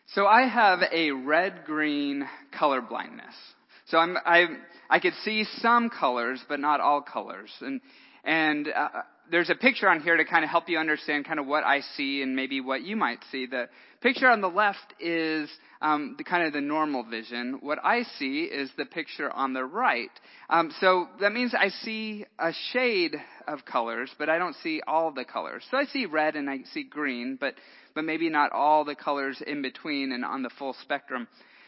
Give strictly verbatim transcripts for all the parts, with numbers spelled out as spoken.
So I have a red-green color blindness. So I'm, I I could see some colors, but not all colors. And and uh, there's a picture on here to kind of help you understand kind of what I see and maybe what you might see. The picture on the left is um, the kind of the normal vision. What I see is the picture on the right. Um, so that means I see a shade of colors, but I don't see all the colors. So I see red and I see green, but but maybe not all the colors in between and on the full spectrum.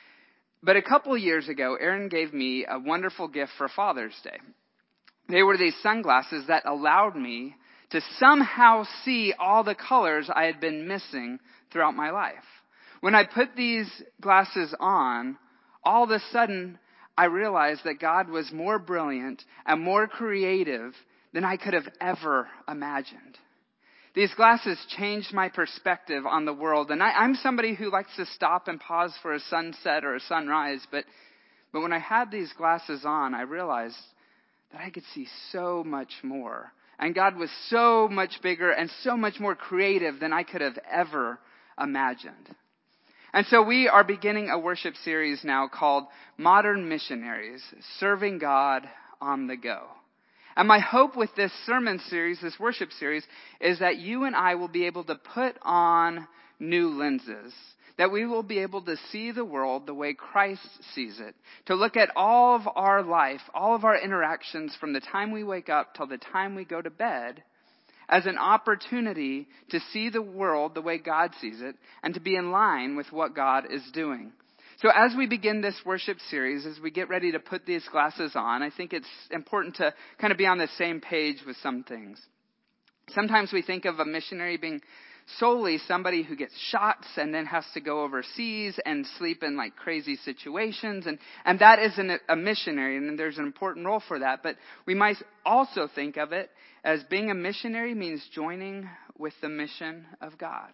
But a couple years ago, Aaron gave me a wonderful gift for Father's Day. They were these sunglasses that allowed me to somehow see all the colors I had been missing throughout my life. When I put these glasses on, all of a sudden, I realized that God was more brilliant and more creative than I could have ever imagined. These glasses changed my perspective on the world. And I, I'm somebody who likes to stop and pause for a sunset or a sunrise. But, but when I had these glasses on, I realized that I could see so much more. And God was so much bigger and so much more creative than I could have ever imagined. And so we are beginning a worship series now called Modern Missionaries, Serving God on the Go. And my hope with this sermon series, this worship series, is that you and I will be able to put on new lenses. That we will be able to see the world the way Christ sees it. To look at all of our life, all of our interactions from the time we wake up till the time we go to bed, as an opportunity to see the world the way God sees it and to be in line with what God is doing. So as we begin this worship series, as we get ready to put these glasses on, I think it's important to kind of be on the same page with some things. Sometimes we think of a missionary being solely somebody who gets shots and then has to go overseas and sleep in like crazy situations. And, and that isn't a missionary, and there's an important role for that. But we might also think of it as being a missionary means joining with the mission of God.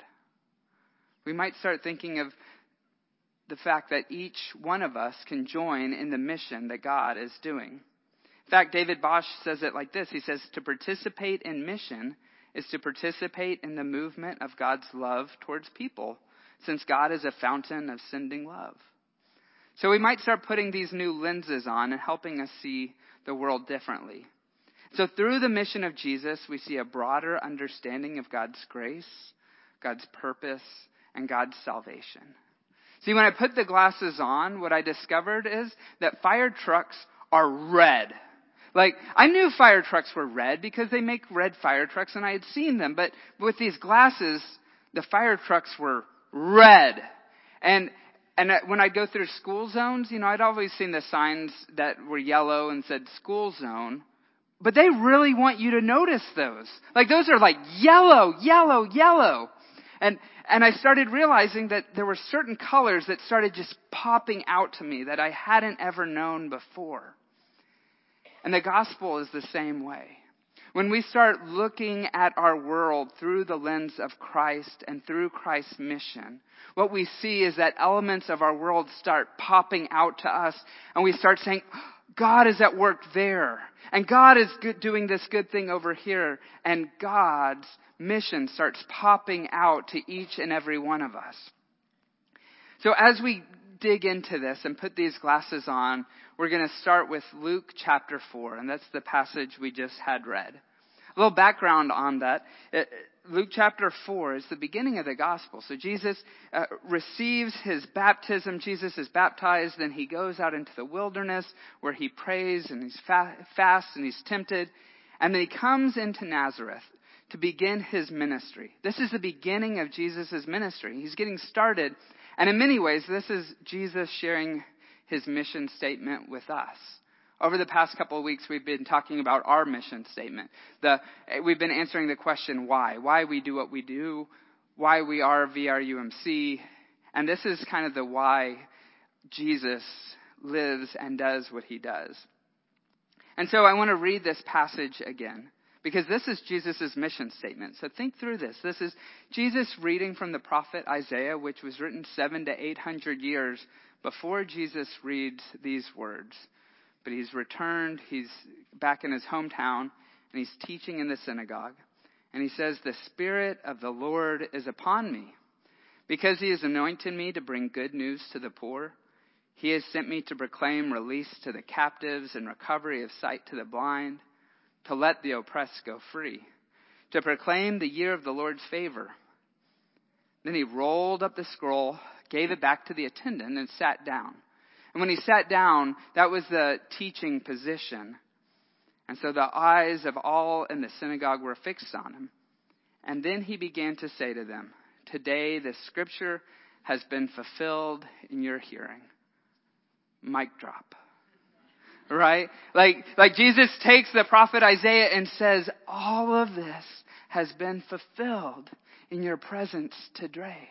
We might start thinking of the fact that each one of us can join in the mission that God is doing. In fact, David Bosch says it like this. He says, to participate in mission is to participate in the movement of God's love towards people, since God is a fountain of sending love. So we might start putting these new lenses on and helping us see the world differently. So through the mission of Jesus, we see a broader understanding of God's grace, God's purpose, and God's salvation. See, when I put the glasses on, what I discovered is that fire trucks are red. Like, I knew fire trucks were red because they make red fire trucks and I had seen them. But with these glasses, the fire trucks were red. And and when I'd go through school zones, you know, I'd always seen the signs that were yellow and said school zone. But they really want you to notice those. Like, those are like yellow, yellow, yellow. And and I started realizing that there were certain colors that started just popping out to me that I hadn't ever known before. And the gospel is the same way. When we start looking at our world through the lens of Christ and through Christ's mission, what we see is that elements of our world start popping out to us, and we start saying, God is at work there, and God is good, doing this good thing over here, and God's mission starts popping out to each and every one of us. So as we dig into this and put these glasses on, we're going to start with Luke chapter four, and that's the passage we just had read. A little background on that. Luke chapter four is the beginning of the gospel. So Jesus uh, receives his baptism. Jesus is baptized. Then he goes out into the wilderness where he prays and he's fa- fasts and he's tempted. And then he comes into Nazareth to begin his ministry. This is the beginning of Jesus' ministry. He's getting started. And in many ways, this is Jesus sharing his mission statement with us. Over the past couple of weeks, we've been talking about our mission statement. The, we've been answering the question, why? Why we do what we do, why we are V R U M C. And this is kind of the why Jesus lives and does what he does. And so I want to read this passage again, because this is Jesus' mission statement. So think through this. This is Jesus reading from the prophet Isaiah, which was written seven to eight hundred years before Jesus reads these words. But he's returned, he's back in his hometown, and he's teaching in the synagogue. And he says, the Spirit of the Lord is upon me, Because he has anointed me to bring good news to the poor, he has sent me to proclaim release to the captives and recovery of sight to the blind, to let the oppressed go free, to proclaim the year of the Lord's favor. Then he rolled up the scroll, gave it back to the attendant, and sat down. And when he sat down, that was the teaching position. And so the eyes of all in the synagogue were fixed on him. And then he began to say to them, "Today the scripture has been fulfilled in your hearing." Mic drop. Right? Like, like Jesus takes the prophet Isaiah and says, all of this has been fulfilled in your presence today.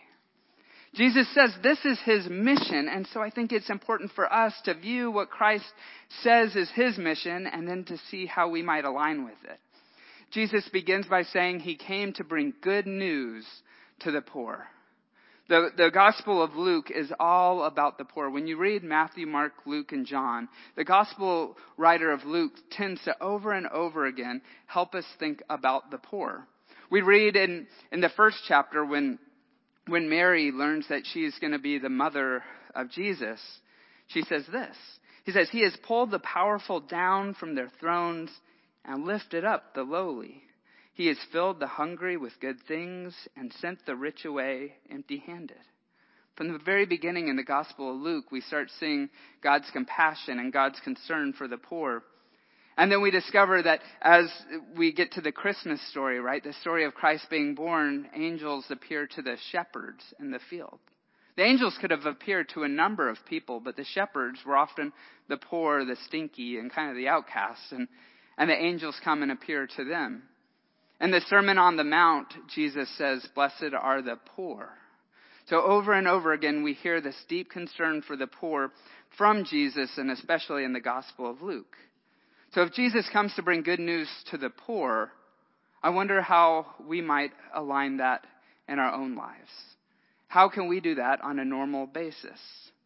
Jesus says this is his mission, and so I think it's important for us to view what Christ says is his mission and then to see how we might align with it. Jesus begins by saying he came to bring good news to the poor. The, the Gospel of Luke is all about the poor. When you read Matthew, Mark, Luke, and John, the Gospel writer of Luke tends to over and over again help us think about the poor. We read in, in the first chapter when, when Mary learns that she's going to be the mother of Jesus, she says this. He says, he has pulled the powerful down from their thrones and lifted up the lowly. He has filled the hungry with good things and sent the rich away empty-handed. From the very beginning in the Gospel of Luke, we start seeing God's compassion and God's concern for the poor. And then we discover that as we get to the Christmas story, right, the story of Christ being born, angels appear to the shepherds in the field. The angels could have appeared to a number of people, but the shepherds were often the poor, the stinky, and kind of the outcasts. And, and the angels come and appear to them. In the Sermon on the Mount, Jesus says, "Blessed are the poor." So over and over again, we hear this deep concern for the poor from Jesus, and especially in the Gospel of Luke. So if Jesus comes to bring good news to the poor, I wonder how we might align that in our own lives. How can we do that on a normal basis?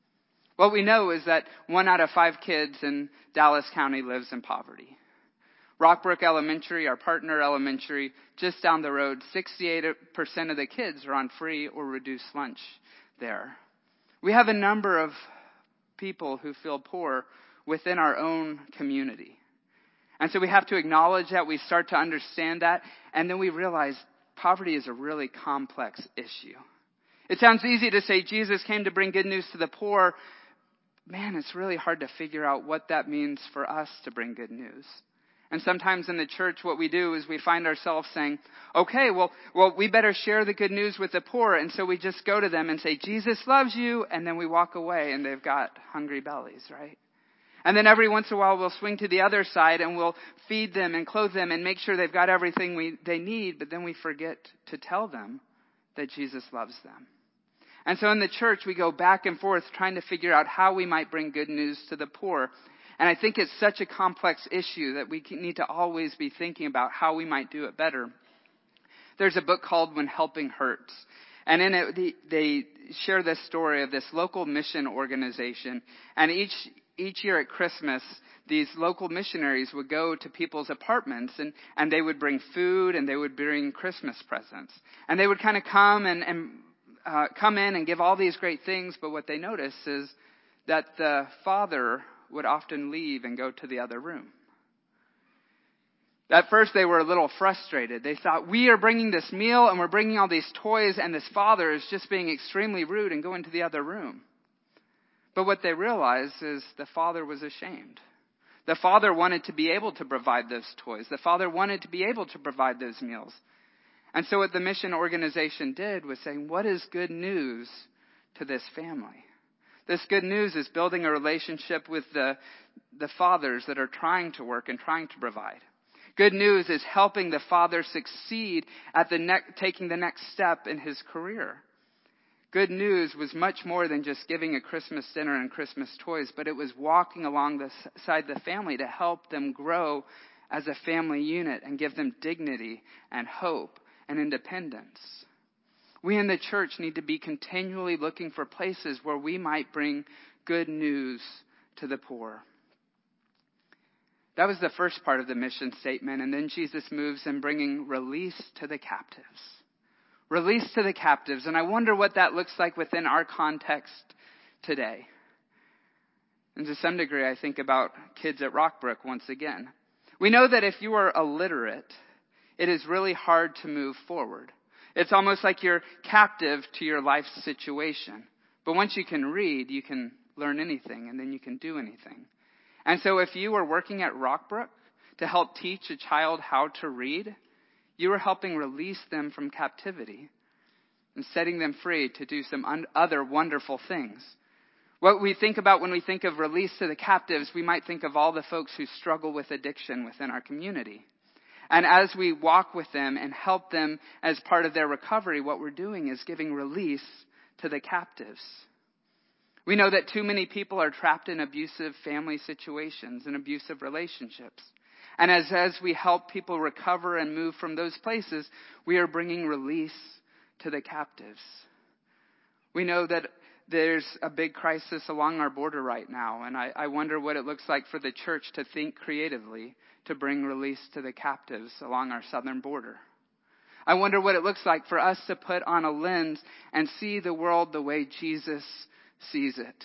What we know is that one out of five kids in Dallas County lives in poverty. Rockbrook Elementary, our partner elementary, just down the road, sixty-eight percent of the kids are on free or reduced lunch there. We have a number of people who feel poor within our own community. And so we have to acknowledge that, we start to understand that, and then we realize poverty is a really complex issue. It sounds easy to say Jesus came to bring good news to the poor. Man, it's really hard to figure out what that means for us to bring good news. And sometimes in the church, what we do is we find ourselves saying, okay, well, well, we better share the good news with the poor. And so we just go to them and say, Jesus loves you. And then we walk away and they've got hungry bellies, right? And then every once in a while, we'll swing to the other side and we'll feed them and clothe them and make sure they've got everything we, they need. But then we forget to tell them that Jesus loves them. And so in the church, we go back and forth trying to figure out how we might bring good news to the poor. And I think it's such a complex issue that we need to always be thinking about how we might do it better. There's a book called When Helping Hurts. And in it, they share this story of this local mission organization. And each each year at Christmas, these local missionaries would go to people's apartments and, and they would bring food and they would bring Christmas presents. And they would kind of come and, and uh, come in and give all these great things. But what they noticed is that the father would often leave and go to the other room. At first, they were a little frustrated. They thought, we are bringing this meal and we're bringing all these toys, and this father is just being extremely rude and going to the other room. But what they realized is the father was ashamed. The father wanted to be able to provide those toys. The father wanted to be able to provide those meals. And so what the mission organization did was saying, what is good news to this family? This good news is building a relationship with the, the fathers that are trying to work and trying to provide. Good news is helping the father succeed at the ne- taking the next step in his career. Good news was much more than just giving a Christmas dinner and Christmas toys, but it was walking alongside the family to help them grow as a family unit and give them dignity and hope and independence. We in the church need to be continually looking for places where we might bring good news to the poor. That was the first part of the mission statement. And then Jesus moves in bringing release to the captives. Release to the captives. And I wonder what that looks like within our context today. And to some degree, I think about kids at Rockbrook once again. We know that if you are illiterate, it is really hard to move forward. It's almost like you're captive to your life situation. But once you can read, you can learn anything, and then you can do anything. And so if you are working at Rockbrook to help teach a child how to read, you are helping release them from captivity and setting them free to do some un- other wonderful things. What we think about when we think of release to the captives, we might think of all the folks who struggle with addiction within our community. And as we walk with them and help them as part of their recovery, what we're doing is giving release to the captives. We know that too many people are trapped in abusive family situations and abusive relationships. And as, as we help people recover and move from those places, we are bringing release to the captives. We know that there's a big crisis along our border right now, and I, I wonder what it looks like for the church to think creatively to bring release to the captives along our southern border. I wonder what it looks like for us to put on a lens and see the world the way Jesus sees it.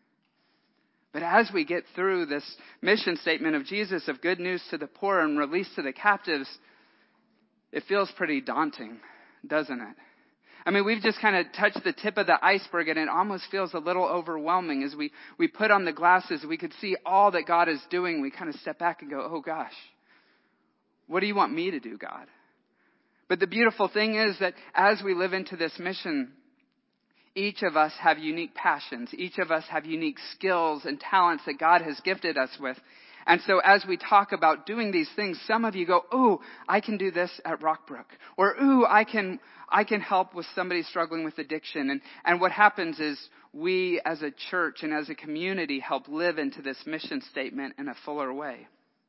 But as we get through this mission statement of Jesus of good news to the poor and release to the captives, it feels pretty daunting, doesn't it? I mean, we've just kind of touched the tip of the iceberg, and it almost feels a little overwhelming. As we, we put on the glasses, we could see all that God is doing. We kind of step back and go, oh gosh, what do you want me to do, God? But the beautiful thing is that as we live into this mission, each of us have unique passions. Each of us have unique skills and talents that God has gifted us with. And so as we talk about doing these things, some of you go, ooh, I can do this at Rockbrook. Or, ooh, I can I can help with somebody struggling with addiction. And, and what happens is we as a church and as a community help live into this mission statement in a fuller way.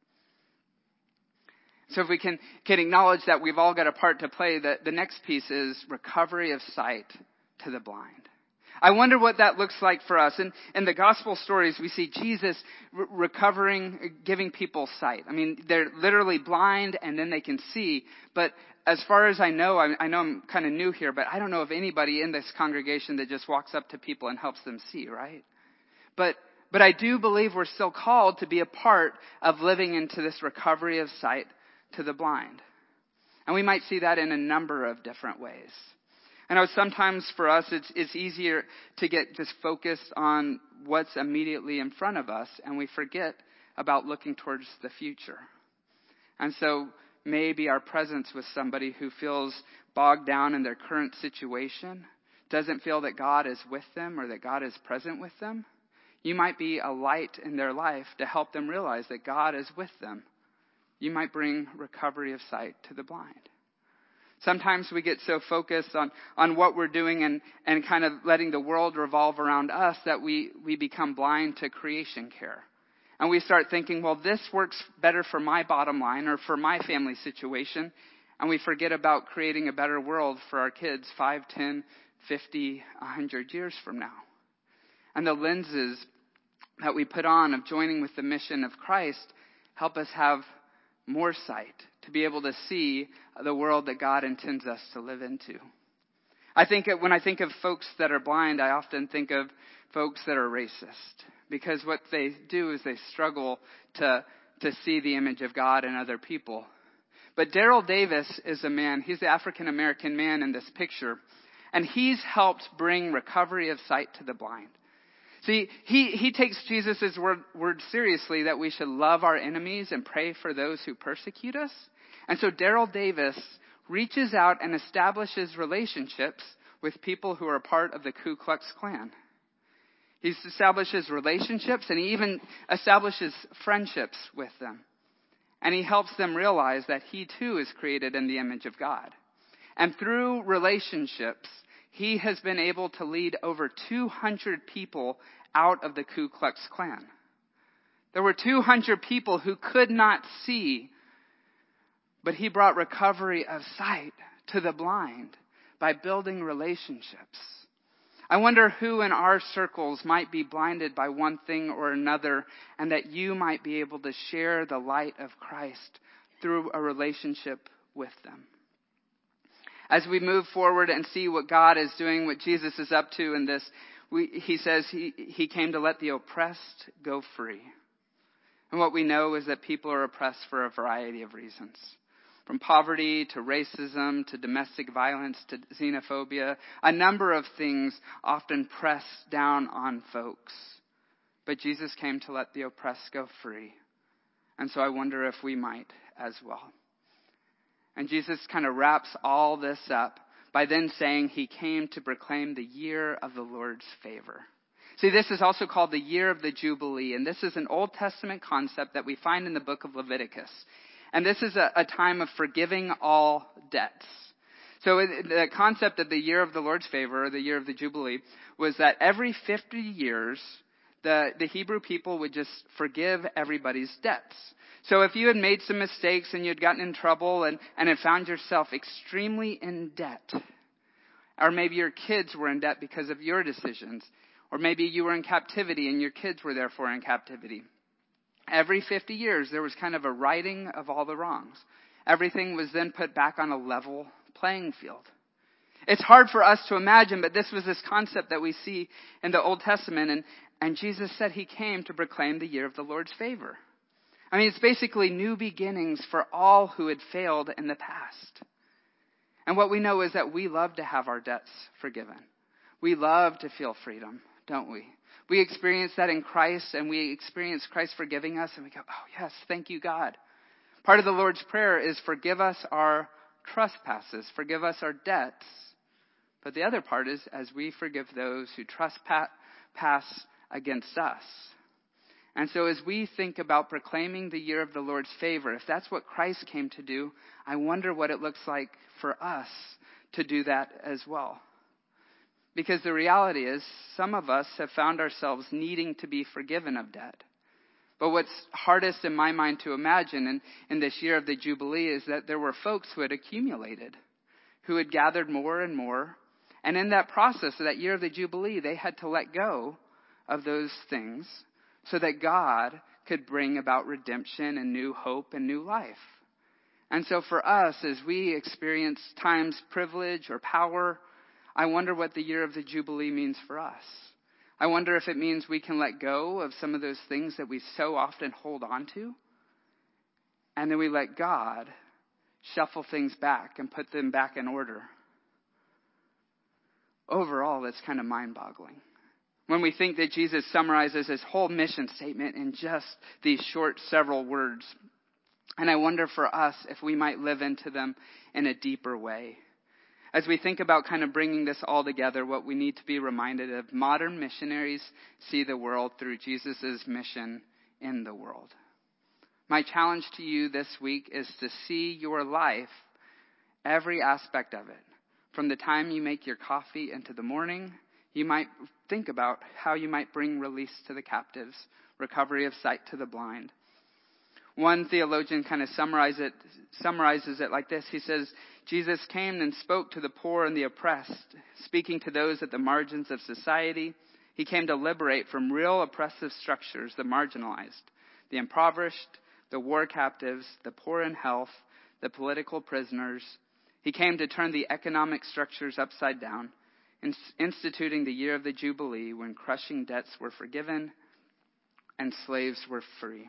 So if we can, can acknowledge that we've all got a part to play, the, the next piece is recovery of sight to the blind. I wonder what that looks like for us. In, in the gospel stories, we see Jesus re- recovering, giving people sight. I mean, they're literally blind and then they can see. But as far as I know, I, I know I'm kind of new here, but I don't know of anybody in this congregation that just walks up to people and helps them see, right? But but I do believe we're still called to be a part of living into this recovery of sight to the blind. And we might see that in a number of different ways. I know sometimes for us it's it's easier to get just focused on what's immediately in front of us, and we forget about looking towards the future. And so maybe our presence with somebody who feels bogged down in their current situation, doesn't feel that God is with them or that God is present with them, you might be a light in their life to help them realize that God is with them. You might bring recovery of sight to the blind. Sometimes we get so focused on, on what we're doing and, and kind of letting the world revolve around us that we, we become blind to creation care. And we start thinking, well, this works better for my bottom line or for my family situation. And we forget about creating a better world for our kids five, ten, fifty, one hundred years from now. And the lenses that we put on of joining with the mission of Christ help us have more sight to be able to see the world that God intends us to live into. I think when I think of folks that are blind, I often think of folks that are racist, because what they do is they struggle to to see the image of God in other people. But Daryl Davis is a man, he's the African American man in this picture, and he's helped bring recovery of sight to the blind. See, he, he takes Jesus' word, word seriously that we should love our enemies and pray for those who persecute us. And so Daryl Davis reaches out and establishes relationships with people who are part of the Ku Klux Klan. He establishes relationships and he even establishes friendships with them. And he helps them realize that he too is created in the image of God. And through relationships, he has been able to lead over two hundred people out of the Ku Klux Klan. There were two hundred people who could not see, but he brought recovery of sight to the blind by building relationships. I wonder who in our circles might be blinded by one thing or another, and that you might be able to share the light of Christ through a relationship with them. As we move forward and see what God is doing, what Jesus is up to in this, we, he says he, he came to let the oppressed go free. And what we know is that people are oppressed for a variety of reasons. From poverty to racism to domestic violence to xenophobia, a number of things often press down on folks. But Jesus came to let the oppressed go free. And so I wonder if we might as well. And Jesus kind of wraps all this up by then saying he came to proclaim the year of the Lord's favor. See, this is also called the year of the Jubilee. And this is an Old Testament concept that we find in the book of Leviticus. And this is a, a time of forgiving all debts. So the concept of the year of the Lord's favor, or the year of the Jubilee, was that every fifty years, the, the Hebrew people would just forgive everybody's debts. So if you had made some mistakes and you had gotten in trouble and, and had found yourself extremely in debt, or maybe your kids were in debt because of your decisions, or maybe you were in captivity and your kids were therefore in captivity. Every fifty years, there was kind of a righting of all the wrongs. Everything was then put back on a level playing field. It's hard for us to imagine, but this was this concept that we see in the Old Testament. And, and Jesus said he came to proclaim the year of the Lord's favor. I mean, it's basically new beginnings for all who had failed in the past. And what we know is that we love to have our debts forgiven. We love to feel freedom, don't we? We experience that in Christ, and we experience Christ forgiving us, and we go, oh yes, thank you, God. Part of the Lord's Prayer is forgive us our trespasses, forgive us our debts. But the other part is as we forgive those who trespass against us. And so as we think about proclaiming the year of the Lord's favor, if that's what Christ came to do, I wonder what it looks like for us to do that as well. Because the reality is, some of us have found ourselves needing to be forgiven of debt. But what's hardest in my mind to imagine in, in this year of the Jubilee is that there were folks who had accumulated, who had gathered more and more. And in that process of that year of the Jubilee, they had to let go of those things so that God could bring about redemption and new hope and new life. And so for us, as we experience times privilege or power, I wonder what the year of the Jubilee means for us. I wonder if it means we can let go of some of those things that we so often hold on to. And then we let God shuffle things back and put them back in order. Overall, that's kind of mind-boggling. When we think that Jesus summarizes his whole mission statement in just these short several words. And I wonder for us if we might live into them in a deeper way. As we think about kind of bringing this all together, what we need to be reminded of, modern missionaries see the world through Jesus' mission in the world. My challenge to you this week is to see your life, every aspect of it. From the time you make your coffee into the morning, you might think about how you might bring release to the captives, recovery of sight to the blind. One theologian kind of summarize it, summarizes it like this. He says, Jesus came and spoke to the poor and the oppressed, speaking to those at the margins of society. He came to liberate from real oppressive structures the marginalized, the impoverished, the war captives, the poor in health, the political prisoners. He came to turn the economic structures upside down, instituting the year of the Jubilee when crushing debts were forgiven and slaves were free.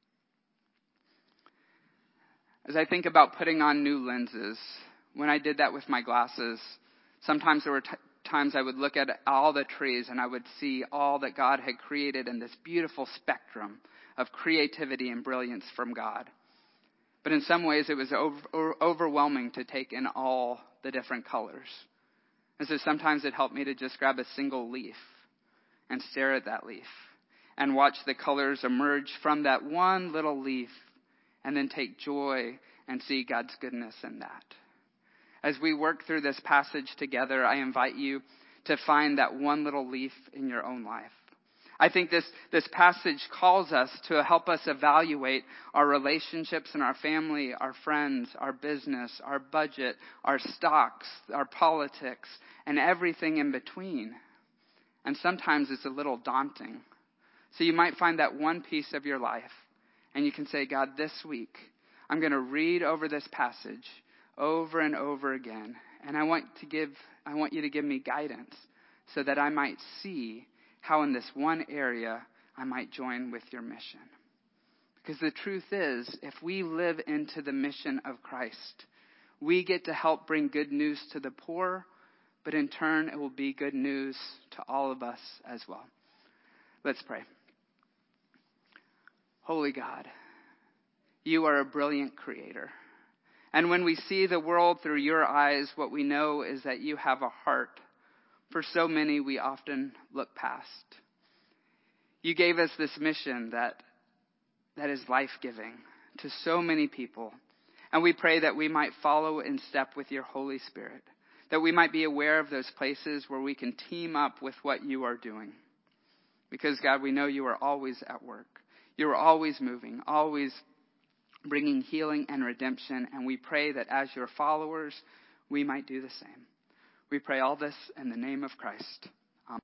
As I think about putting on new lenses, when I did that with my glasses, sometimes there were t- times I would look at all the trees and I would see all that God had created in this beautiful spectrum of creativity and brilliance from God. But in some ways it was over- overwhelming to take in all the different colors. And so sometimes it helped me to just grab a single leaf and stare at that leaf and watch the colors emerge from that one little leaf, and then take joy and see God's goodness in that. As we work through this passage together, I invite you to find that one little leaf in your own life. I think this, this passage calls us to help us evaluate our relationships in our family, our friends, our business, our budget, our stocks, our politics, and everything in between. And sometimes it's a little daunting. So you might find that one piece of your life, and you can say, God, this week, I'm going to read over this passage over and over again And I want to give, I want you to give me guidance so that I might see how in this one area I might join with your mission. Because the truth is, if we live into the mission of Christ, we get to help bring good news to the poor, but in turn it will be good news to all of us as well. Let's pray. Holy God, you are a brilliant creator. And when we see the world through your eyes, what we know is that you have a heart for so many we often look past. You gave us this mission that that is life-giving to so many people. And we pray that we might follow in step with your Holy Spirit, that we might be aware of those places where we can team up with what you are doing. Because, God, we know you are always at work. You are always moving, always bringing healing and redemption. And we pray that as your followers, we might do the same. We pray all this in the name of Christ.